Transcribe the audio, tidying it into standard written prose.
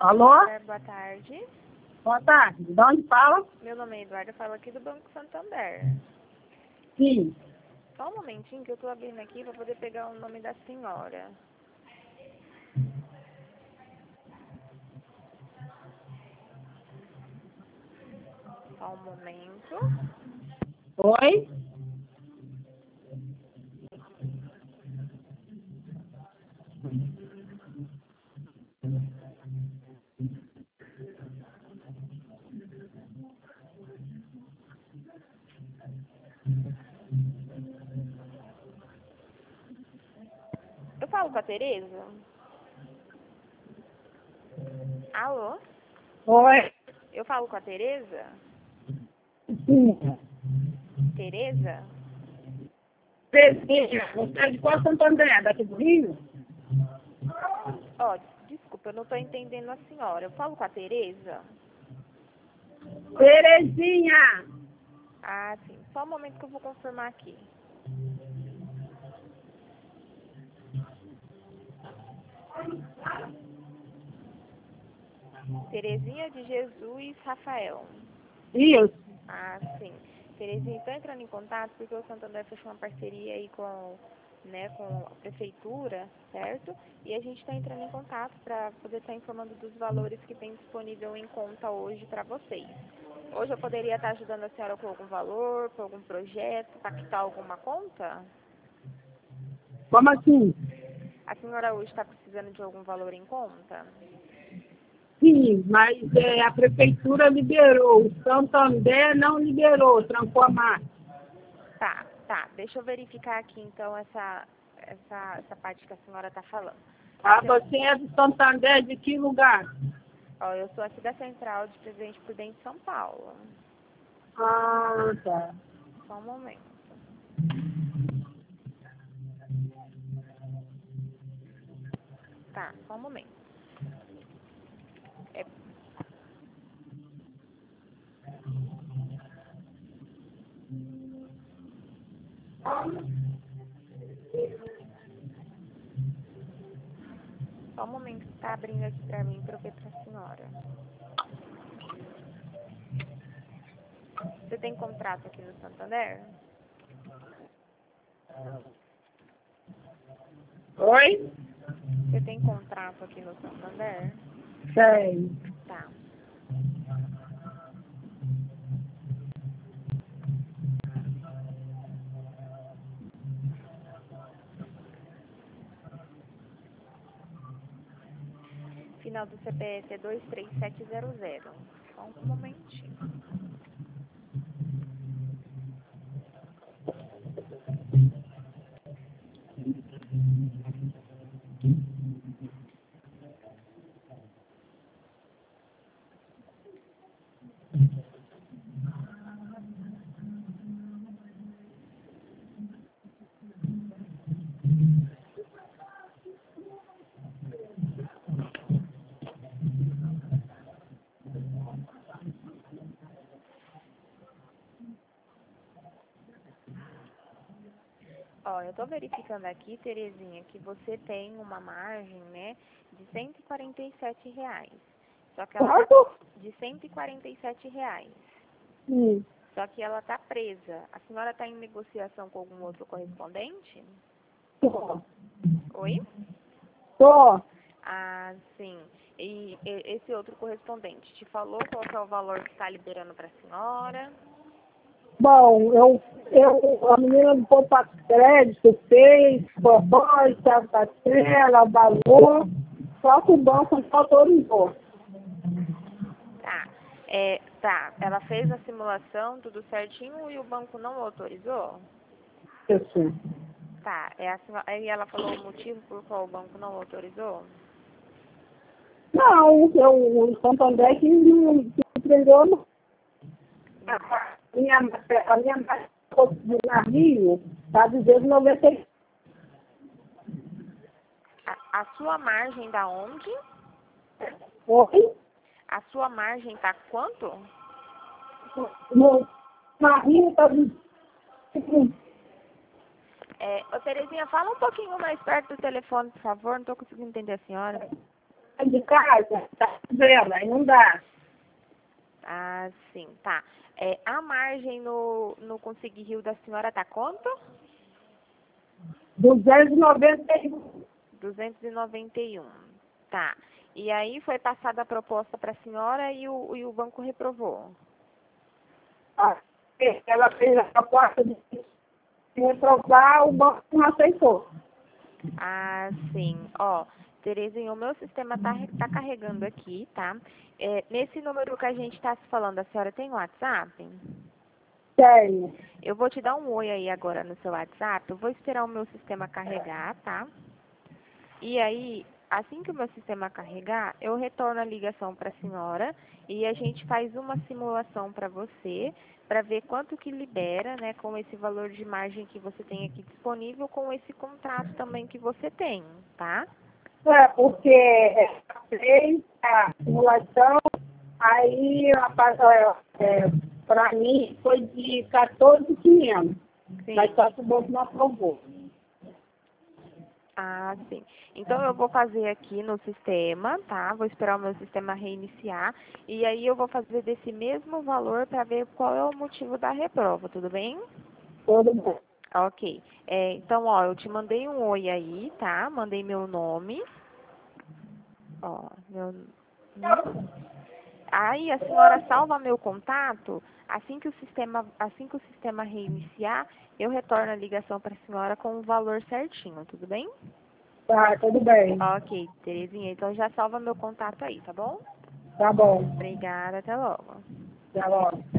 Alô? Boa tarde. Boa tarde. De onde fala? Meu nome é Eduardo, eu falo aqui do Banco Santander. Sim. Só um momentinho que eu tô abrindo aqui para poder pegar o nome da senhora. Só um momento. Oi? Eu falo com a Tereza? Alô? Oi? Eu falo com a Tereza? Sim. Tereza? Terezinha, você é de qual Santo André? Daqui do Rio? Ó, desculpa, eu não tô entendendo a senhora. Eu falo com a Tereza? Terezinha! Ah, sim. Só um momento que eu vou confirmar aqui. Terezinha de Jesus Rafael. Isso. Ah, sim. Terezinha, estou entrando em contato porque o Santander fechou uma parceria aí com a prefeitura, certo? E a gente está entrando em contato para poder estar informando dos valores que tem disponível em conta hoje para vocês. Hoje eu poderia estar ajudando a senhora com algum valor, com algum projeto, para quitar alguma conta? Como assim? A senhora hoje está precisando de algum valor em conta? Sim, mas a prefeitura liberou. O Santander não liberou, trancou a marca. Tá. Deixa eu verificar aqui então essa parte que a senhora está falando. Ah, você é do Santander de que lugar? Ó, eu sou aqui da Central de Presidente Prudente, São Paulo. Ah, tá. Só um momento. Tá, só um momento. É... Só um momento que tá abrindo aqui pra mim pra eu ver pra senhora. Você tem contrato aqui no Santander? Oi? Você tem contrato aqui no Santander? Sei. Tá. Final do CPF é 23700. Só um momentinho. Ó, eu tô verificando aqui, Terezinha, que você tem uma margem, né, de R$ 147. Só que ela tá Quanto? de R$ 147. Sim. Só que ela tá presa. A senhora tá em negociação com algum outro correspondente? Tô. Oi? Tô. Ah, sim. E esse outro correspondente te falou qual que é o valor que está liberando para a senhora? Bom, a menina do Poupa Crédito fez, proposta, parcela, valor, só que o banco não autorizou. Tá. Tá. Ela fez a simulação, tudo certinho, e o banco não autorizou? Isso. Tá. Aí ela falou o motivo por qual o banco não autorizou? Não, o Santander que me entregou no a minha marca de navio está dizendo 90. A sua margem da onde? Oi? A sua margem tá quanto? No navio está dizendo. Ô Terezinha, fala um pouquinho mais perto do telefone, por favor. Não tô conseguindo entender a senhora. de casa, tá vendo? Aí não dá. Ah, sim, tá. A margem no Consegui Rio da senhora tá quanto? 291. 291. Tá. E aí foi passada a proposta para a senhora e o banco reprovou. Ah, ela fez a proposta de reprovar, o banco não aceitou. Ah, sim. Ó, Terezinha, o meu sistema tá carregando aqui, tá? Nesse número que a gente está se falando, a senhora tem WhatsApp? Tenho. Eu vou te dar um oi aí agora no seu WhatsApp. Eu vou esperar o meu sistema carregar, tá? E aí, assim que o meu sistema carregar, eu retorno a ligação para a senhora e a gente faz uma simulação para você, para ver quanto que libera, né, com esse valor de margem que você tem aqui disponível, com esse contrato também que você tem, tá? Porque fez a simulação, aí para mim foi de 14.500, mas Sim. só que o banco não aprovou. Ah, sim. Então eu vou fazer aqui no sistema, tá? Vou esperar o meu sistema reiniciar e aí eu vou fazer desse mesmo valor para ver qual é o motivo da reprova, tudo bem? Todo bem. Ok. Então, ó, eu te mandei um oi aí, tá? Mandei meu nome. Ó, Aí a senhora salva meu contato. Assim que o sistema reiniciar, eu retorno a ligação para a senhora com o valor certinho, tudo bem? Tá, tudo bem. Ok, Terezinha, então já salva meu contato aí, tá bom? Tá bom. Obrigada, até logo. Tá bom.